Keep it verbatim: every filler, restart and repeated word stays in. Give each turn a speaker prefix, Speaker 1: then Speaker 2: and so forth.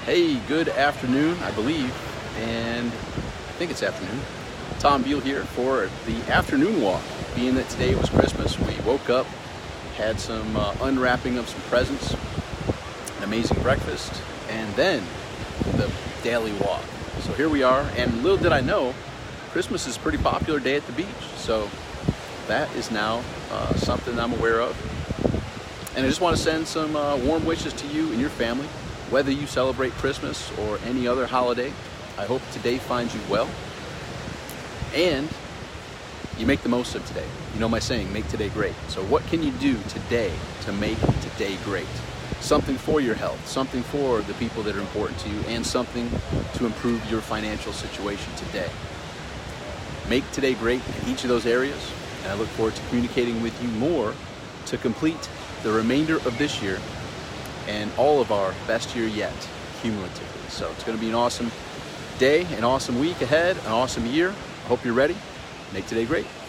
Speaker 1: Hey, good afternoon, I believe, and I think it's afternoon. Tom Beal here for the afternoon walk. Being that today was Christmas, we woke up, had some uh, unwrapping of some presents, an amazing breakfast, and then the daily walk. So here we are, and little did I know, Christmas is a pretty popular day at the beach. So that is now uh, something I'm aware of. And I just want to send some uh, warm wishes to you and your family. Whether you celebrate Christmas or any other holiday, I hope today finds you well and you make the most of today. You know my saying, make today great. So what can you do today to make today great? Something for your health, something for the people that are important to you, and something to improve your financial situation today. Make today great in each of those areas, and I look forward to communicating with you more to complete the remainder of this year and all of our best year yet, cumulatively. So it's going to be an awesome day, an awesome week ahead, an awesome year. I hope you're ready. Make today great.